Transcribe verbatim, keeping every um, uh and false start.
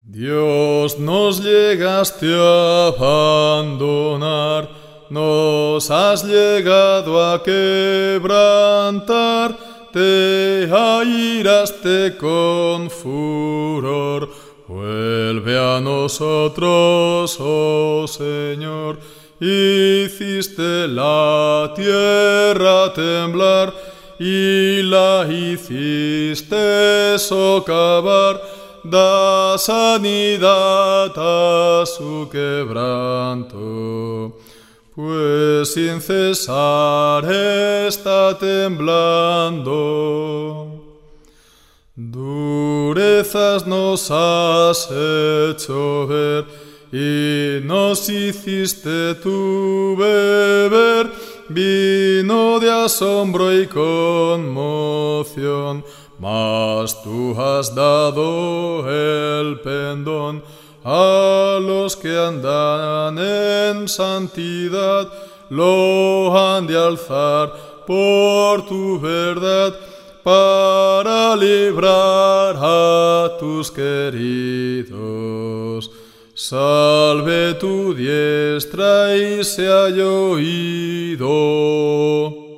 Dios, nos llegaste a abandonar, nos has llegado a quebrantar, te airaste con furor. Vuelve a nosotros, oh Señor, hiciste la tierra temblar y la hiciste socavar. Da sanidad a su quebranto, pues sin cesar está temblando. Durezas nos has hecho ver y nos hiciste tú beber vino de asombro y conmoción. Mas tú has dado el pendón a los que andan en santidad, lo han de alzar por tu verdad, para librar a tus queridos. Salve tu diestra y sea oído.